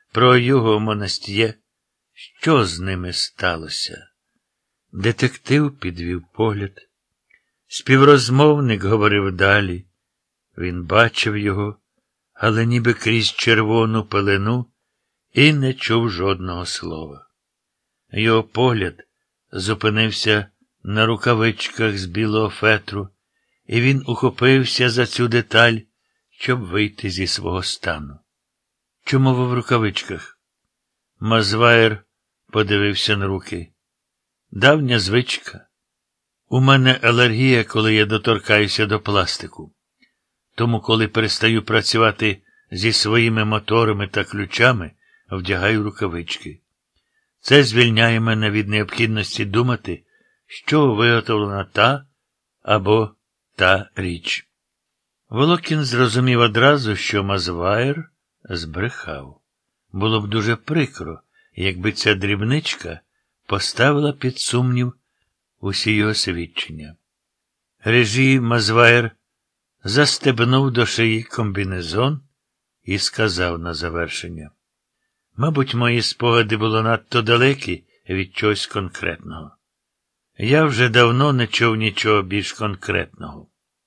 про його монастє, що з ними сталося. Детектив підвів погляд. Співрозмовник говорив далі. Він бачив його, але ніби крізь червону пелену, і не чув жодного слова. Його погляд зупинився на рукавичках з білого фетру, і він ухопився за цю деталь, щоб вийти зі свого стану. Чому ви в рукавичках? Мазваєр подивився на руки. Давня звичка. У мене алергія, коли я доторкаюся до пластику. Тому, коли перестаю працювати зі своїми моторами та ключами, вдягаю рукавички. Це звільняє мене від необхідності думати, що виготовлена та або та річ. Волокін зрозумів одразу, що Мазваєр збрехав. Було б дуже прикро, якби ця дрібничка поставила під сумнів усі його свідчення. Режі Мазваєр застебнув до шиї комбінезон і сказав на завершення. Мабуть, мої спогади були надто далекі від чогось конкретного. Я вже давно не чув нічого більш конкретного.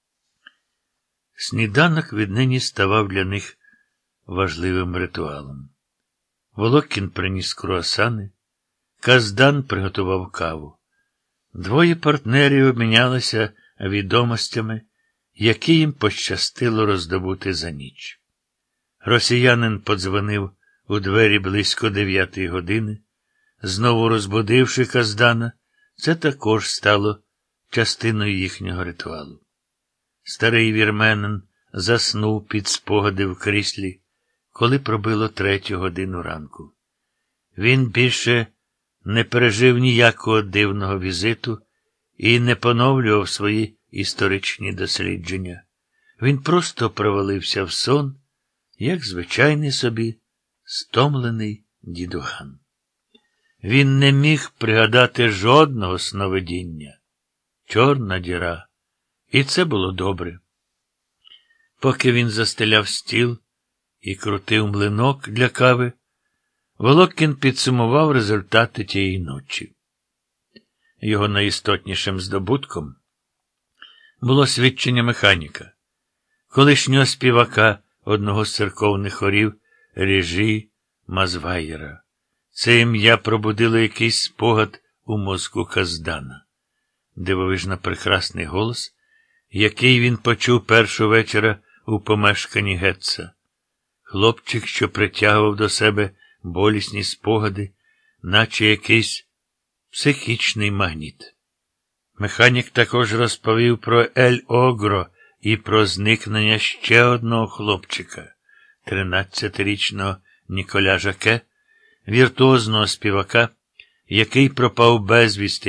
Сніданок віднині ставав для них важливим ритуалом. Волокін приніс круасани, Каздан приготував каву. Двоє партнерів обмінялися відомостями, які їм пощастило роздобути за ніч. Росіянин подзвонив у двері близько 9 години, знову розбудивши Каздана. Це також стало частиною їхнього ритуалу. Старий вірменин заснув під спогади в кріслі, коли пробило 3 годину ранку. Він більше не пережив ніякого дивного візиту і не поновлював свої історичні дослідження. Він просто провалився в сон, як звичайний собі стомлений дідуган. Він не міг пригадати жодного сновидіння. Чорна діра. І це було добре. Поки він застеляв стіл і крутив млинок для кави, Волокін підсумував результати тієї ночі. Його найістотнішим здобутком було свідчення механіка, колишнього співака одного з церковних хорів Режі Мазваєра. Це ім'я пробудило якийсь спогад у мозку Каздана. Дивовижно прекрасний голос, який він почув першого вечора у помешканні Гетца. Хлопчик, що притягував до себе болісні спогади, наче якийсь психічний магніт. Механік також розповів про Ель-Огро і про зникнення ще одного хлопчика, 13-річного Ніколя Жаке, віртуозного співака, який пропав безвісти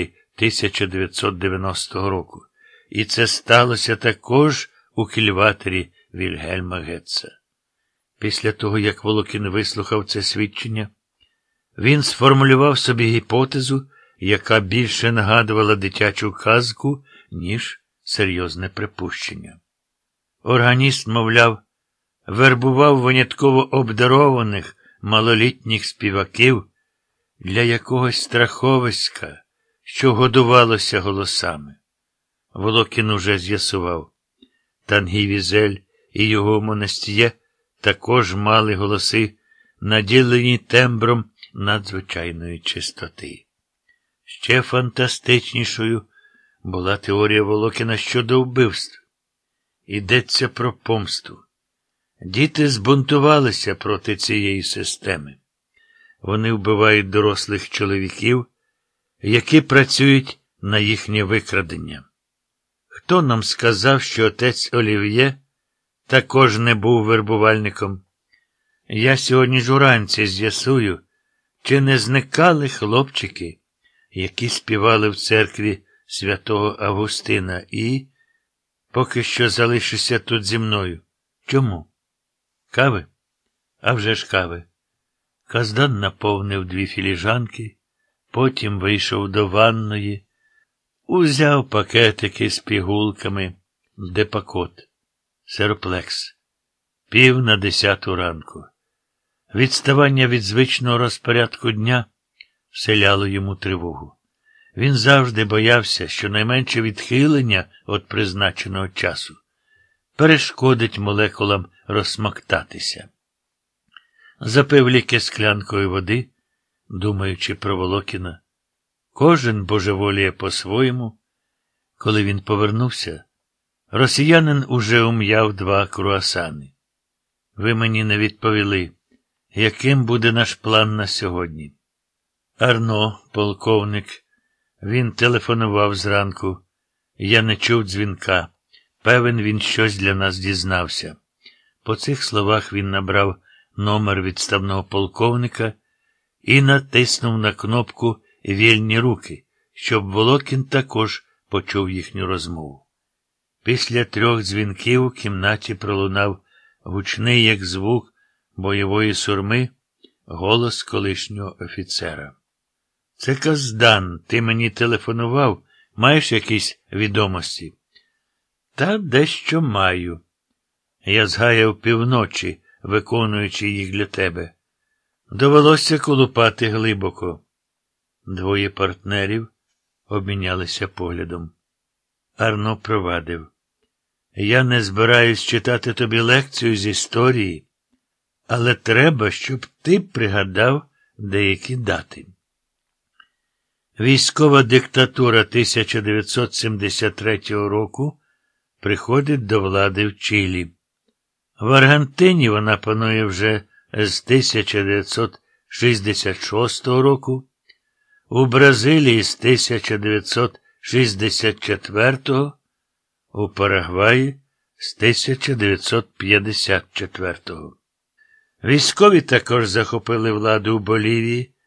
1990 року. І це сталося також у кільватері Вільгельма Гетца. Після того, як Волокін вислухав це свідчення, він сформулював собі гіпотезу, яка більше нагадувала дитячу казку, ніж серйозне припущення. Органіст, мовляв, вербував винятково обдарованих малолітніх співаків для якогось страховиська, що годувалося голосами. Волокін уже з'ясував. Тангі Візель і його монастє також мали голоси, наділені тембром надзвичайної чистоти. Ще фантастичнішою була теорія Волокіна щодо вбивств. Йдеться про помсту. Діти збунтувалися проти цієї системи. Вони вбивають дорослих чоловіків, які працюють на їхнє викрадення. Хто нам сказав, що отець Олів'є також не був вербувальником? Я сьогодні ж уранці з'ясую, чи не зникали хлопчики, які співали в церкві святого Августина і поки що залишишся тут зі мною. Чому? Кави? А вже ж кави. Каздан наповнив 2 філіжанки, потім вийшов до ванної, узяв пакетики з пігулками, Депакот, Сероплекс. 9:50 ранку. Відставання від звичного розпорядку дня вселяло йому тривогу. Він завжди боявся, що найменше відхилення від призначеного часу перешкодить молекулам розсмоктатися. Запив ліки склянкою води, думаючи про Волокіна. Кожен божеволіє по-своєму. Коли він повернувся, росіянин уже ум'яв 2 круасани. Ви мені не відповіли, яким буде наш план на сьогодні. Арно, полковник, він телефонував зранку. Я не чув дзвінка. Певен, він щось для нас дізнався. По цих словах він набрав номер відставного полковника і натиснув на кнопку «Вільні руки», щоб Волокін також почув їхню розмову. Після 3 дзвінків у кімнаті пролунав гучний, як звук бойової сурми, голос колишнього офіцера. «Це Каздан, ти мені телефонував? Маєш якісь відомості?» «Та дещо маю. Я згаяв півночі, виконуючи їх для тебе. Довелося колупати глибоко». 2 партнерів обмінялися поглядом. Арно провадив. Я не збираюсь читати тобі лекцію з історії, але треба, щоб ти пригадав деякі дати. Військова диктатура 1973 року приходить до влади в Чилі. В Аргентині вона панує вже з 1966 року, у Бразилії з 1964, у Парагваї з 1954. Військові також захопили владу у Болівії,